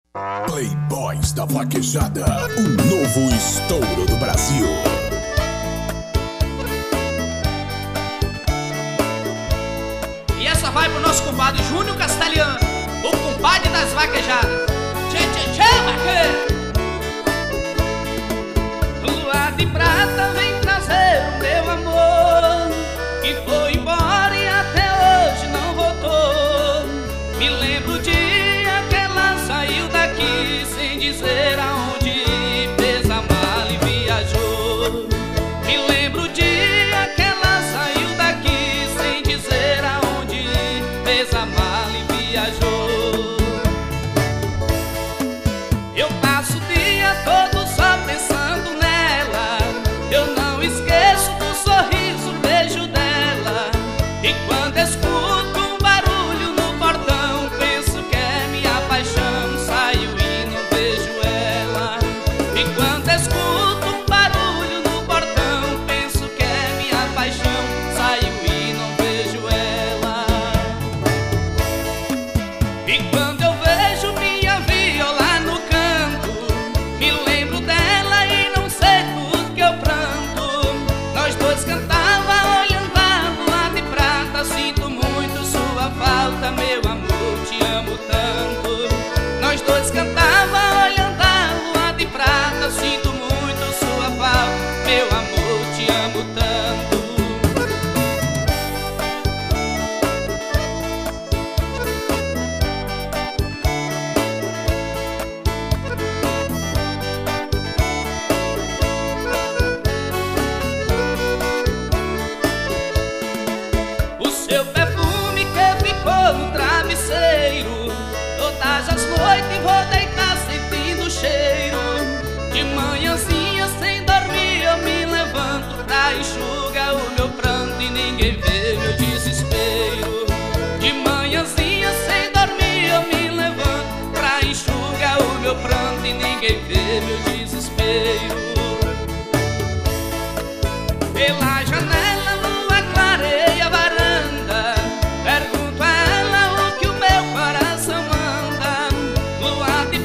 Playboys da Vaquejada, o novo estouro do Brasil. E essa vai pro nosso compadre Júnior Castelhano, o compadre das vaquejadas. Tchê, tchê, tchê, vaqueiro! Lua de prata vem trazer o meu amor, que foi embora e até hoje não voltou. Me lembro o dia que ela saiu daqui sem dizer aonde ir, fez a mala e viajou. Me lembro o dia que ela saiu daqui sem dizer aonde ir, fez a mala e viajou. Eu passo o dia todo só pensando nela, eu não esqueço do sorriso, o beijo dela. E quando escuto um barulho no portão, penso que é minha paixão, saio e não vejo ela. E quando escuto um barulho no portão, penso que é minha paixão, saio e não vejo ela. E quando eu vejo minha viola no canto, me lembro dela e não sei por que eu pranto. Nós dois cantava olhando a lua de prata, sinto muito sua falta, meu amor, te amo tanto. Nós dois cantava olhando a lua de prata, sinto muito sua falta, meu amor, te amo tanto. O seu perfume que ficou no travesseiro, todas as noites vou deitar sentindo o cheiro. De manhãzinha sem dormir eu me levanto pra enxugar o meu pranto e ninguém vê meu desespero. De manhãzinha sem dormir eu me levanto pra enxugar o meu pranto e ninguém vê meu desespero. Pela janela lua clareia a varanda, pergunto a ela o que o meu coração manda. Lua de